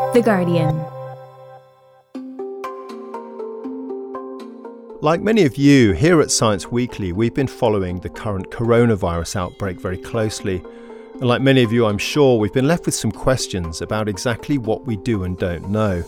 The Guardian. Like many of you, here at Science Weekly, we've been following the current coronavirus outbreak very closely. And like many of you, I'm sure, we've been left with some questions about exactly what we do and don't know.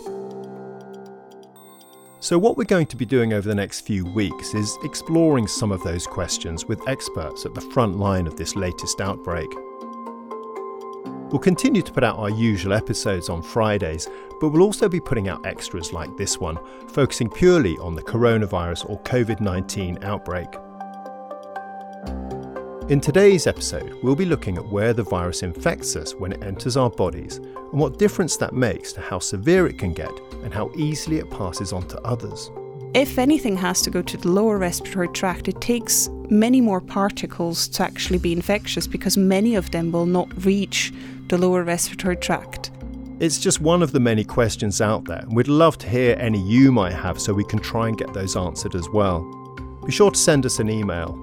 So what we're going to be doing over the next few weeks is exploring some of those questions with experts at the front line of this latest outbreak. We'll continue to put out our usual episodes on Fridays, but we'll also be putting out extras like this one, focusing purely on the coronavirus or COVID-19 outbreak. In today's episode, we'll be looking at where the virus infects us when it enters our bodies and what difference that makes to how severe it can get and how easily it passes on to others. If anything has to go to the lower respiratory tract, it takes many more particles to actually be infectious because many of them will not reach the lower respiratory tract. It's just one of the many questions out there, and we'd love to hear any you might have so we can try and get those answered as well. Be sure to send us an email,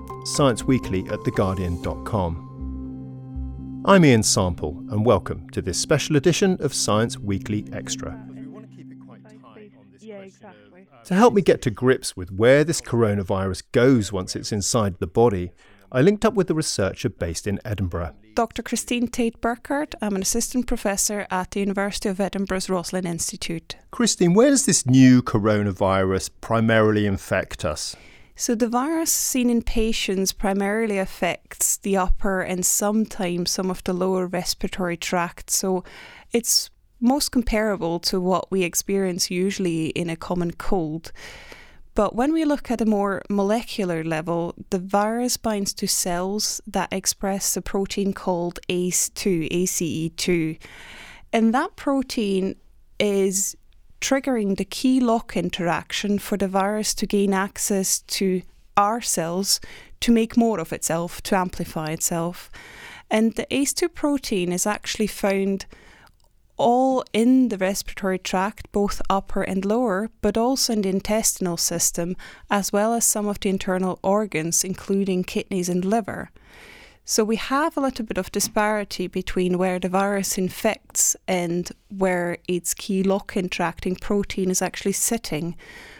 scienceweekly@theguardian.com. I'm Ian Sample, and welcome to this special edition of Science Weekly Extra. To help me get to grips with where this coronavirus goes once it's inside the body, I linked up with a researcher based in Edinburgh. Dr. Christine Tate-Burkhardt. I'm an assistant professor at the University of Edinburgh's Roslin Institute. Christine, where does this new coronavirus primarily infect us? So the virus seen in patients primarily affects the upper and sometimes some of the lower respiratory tract. So it's most comparable to what we experience usually in a common cold. But when we look at a more molecular level, the virus binds to cells that express a protein called ACE2. And that protein is triggering the key lock interaction for the virus to gain access to our cells to make more of itself, to amplify itself. And the ACE2 protein is actually found all in the respiratory tract, both upper and lower, but also in the intestinal system, as well as some of the internal organs, including kidneys and liver. So we have a little bit of disparity between where the virus infects and where its key lock interacting protein is actually sitting.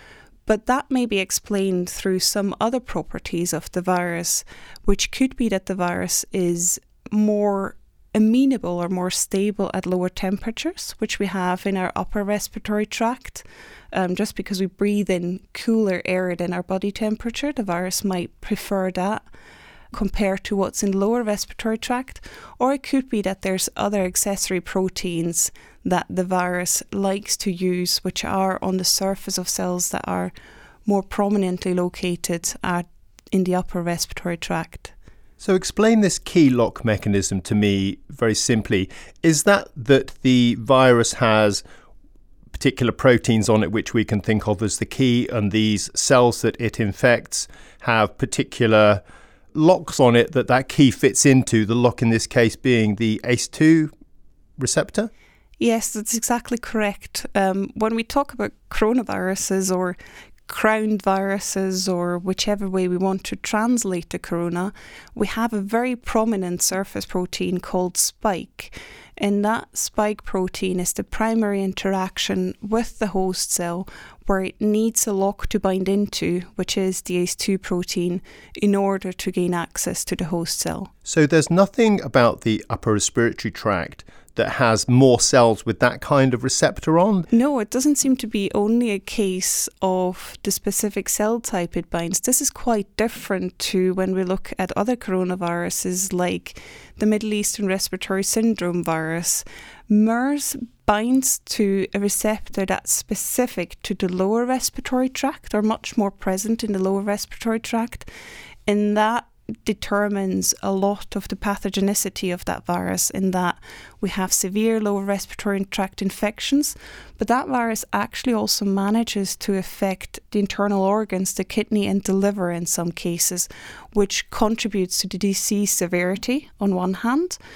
But that may be explained through some other properties of the virus, which could be that the virus is more amenable or more stable at lower temperatures, which we have in our upper respiratory tract. Just because we breathe in cooler air than our body temperature, the virus might prefer that compared to what's in lower respiratory tract. Or it could be that there's other accessory proteins that the virus likes to use, which are on the surface of cells that are more prominently located in the upper respiratory tract. So explain this key lock mechanism to me very simply. Is that the virus has particular proteins on it which we can think of as the key, and these cells that it infects have particular locks on it that key fits into, the lock in this case being the ACE2 receptor? Yes, that's exactly correct. When we talk about coronaviruses or crowned viruses, or whichever way we want to translate the corona, we have a very prominent surface protein called spike. And that spike protein is the primary interaction with the host cell where it needs a lock to bind into, which is the ACE2 protein, in order to gain access to the host cell. So there's nothing about the upper respiratory tract that has more cells with that kind of receptor on? No, it doesn't seem to be only a case of the specific cell type it binds. This is quite different to when we look at other coronaviruses like the Middle Eastern Respiratory Syndrome virus. MERS binds to a receptor that's specific to the lower respiratory tract, or much more present in the lower respiratory tract, and that determines a lot of the pathogenicity of that virus, in that we have severe lower respiratory tract infections, but that virus actually also manages to affect the internal organs, the kidney and the liver in some cases, which contributes to the disease severity on one hand.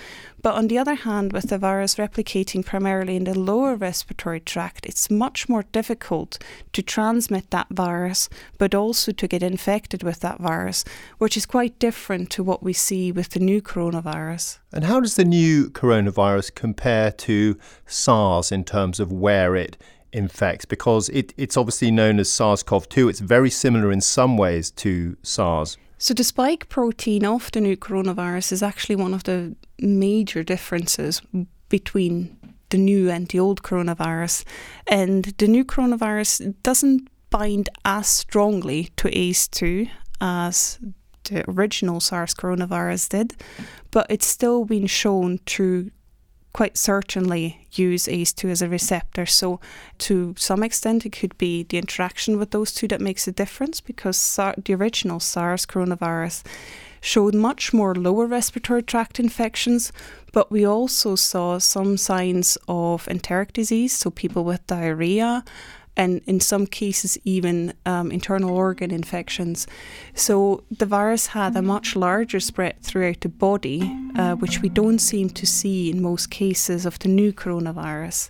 But on the other hand, with the virus replicating primarily in the lower respiratory tract, it's much more difficult to transmit that virus, but also to get infected with that virus, which is quite different to what we see with the new coronavirus. And how does the new coronavirus compare to SARS in terms of where it infects? Because it's obviously known as SARS-CoV-2. It's very similar in some ways to SARS. So the spike protein of the new coronavirus is actually one of the major differences between the new and the old coronavirus. And the new coronavirus doesn't bind as strongly to ACE2 as the original SARS coronavirus did, but it's still been shown to quite certainly use ACE2 as a receptor. So to some extent, it could be the interaction with those two that makes a difference, because the original SARS coronavirus showed much more lower respiratory tract infections, but we also saw some signs of enteric disease, so people with diarrhea, and in some cases even internal organ infections. So the virus had a much larger spread throughout the body, which we don't seem to see in most cases of the new coronavirus.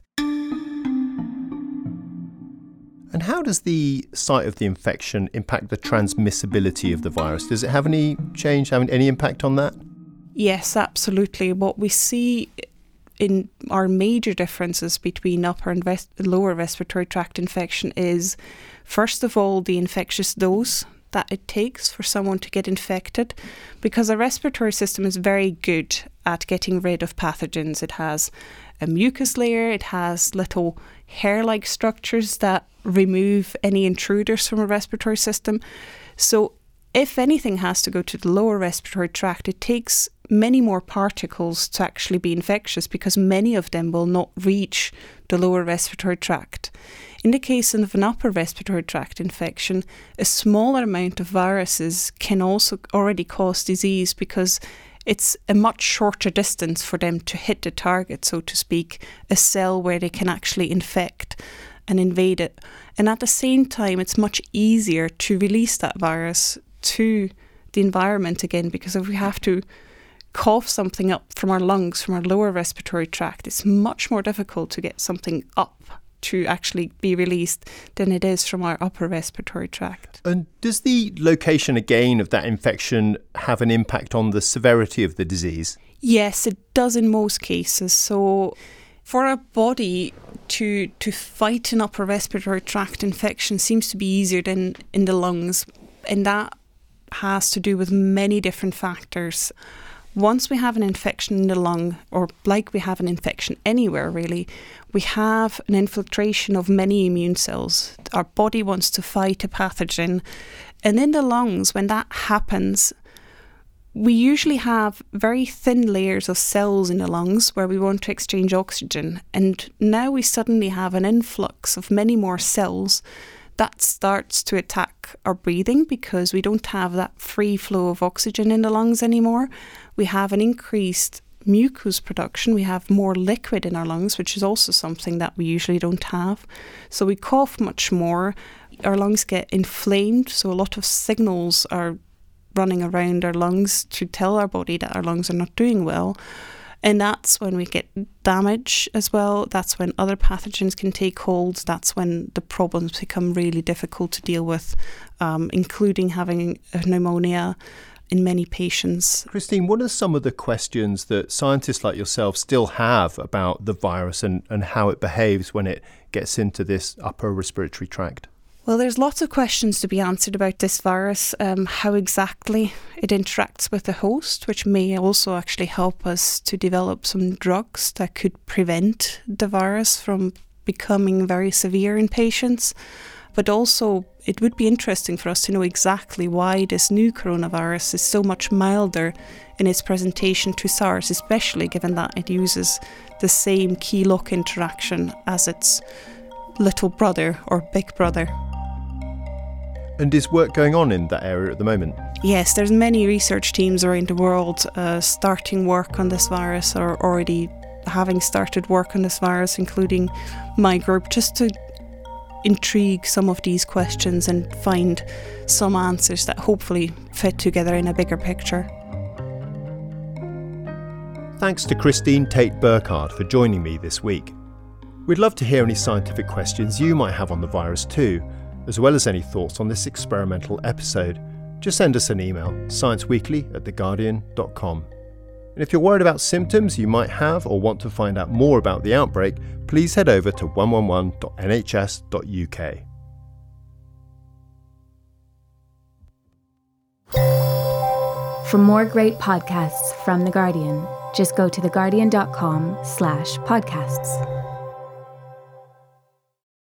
And how does the site of the infection impact the transmissibility of the virus? Does it have any change, have any impact on that? Yes, absolutely. What we see in our major differences between upper and lower respiratory tract infection is, first of all, the infectious dose that it takes for someone to get infected, because our respiratory system is very good at getting rid of pathogens. It has a mucus layer, it has little hair-like structures that remove any intruders from a respiratory system. So if anything has to go to the lower respiratory tract, it takes many more particles to actually be infectious, because many of them will not reach the lower respiratory tract. In the case of an upper respiratory tract infection, a smaller amount of viruses can also already cause disease, because it's a much shorter distance for them to hit the target, so to speak, a cell where they can actually infect and invade it. And at the same time, it's much easier to release that virus to the environment again, because if we have to cough something up from our lungs, from our lower respiratory tract, it's much more difficult to get something up to actually be released than it is from our upper respiratory tract. And does the location again of that infection have an impact on the severity of the disease? Yes, it does in most cases. So for our body to fight an upper respiratory tract infection seems to be easier than in the lungs, and that has to do with many different factors. Once we have an infection in the lung, or like we have an infection anywhere really, we have an infiltration of many immune cells. Our body wants to fight a pathogen. And in the lungs, when that happens, we usually have very thin layers of cells in the lungs where we want to exchange oxygen. And now we suddenly have an influx of many more cells that starts to attack our breathing, because we don't have that free flow of oxygen in the lungs anymore. We have an increased mucus production. We have more liquid in our lungs, which is also something that we usually don't have. So we cough much more. Our lungs get inflamed. So a lot of signals are running around our lungs to tell our body that our lungs are not doing well. And that's when we get damage as well. That's when other pathogens can take hold. That's when the problems become really difficult to deal with, including having a pneumonia in many patients. Christine, what are some of the questions that scientists like yourself still have about the virus and how it behaves when it gets into this upper respiratory tract? Well, there's lots of questions to be answered about this virus, how exactly it interacts with the host, which may also actually help us to develop some drugs that could prevent the virus from becoming very severe in patients. But also, it would be interesting for us to know exactly why this new coronavirus is so much milder in its presentation to SARS, especially given that it uses the same key lock interaction as its little brother or big brother. And is work going on in that area at the moment? Yes, there's many research teams around the world starting work on this virus, or already having started work on this virus, including my group, just to intrigue some of these questions and find some answers that hopefully fit together in a bigger picture. thanks to Christine Tate Burkhardt for joining me this week. We'd love to hear any scientific questions you might have on the virus too, as well as any thoughts on this experimental episode. Just send us an email, scienceweekly@theguardian.com. And if you're worried about symptoms you might have or want to find out more about the outbreak, please head over to 111.nhs.uk. For more great podcasts from The Guardian, just go to theguardian.com/podcasts.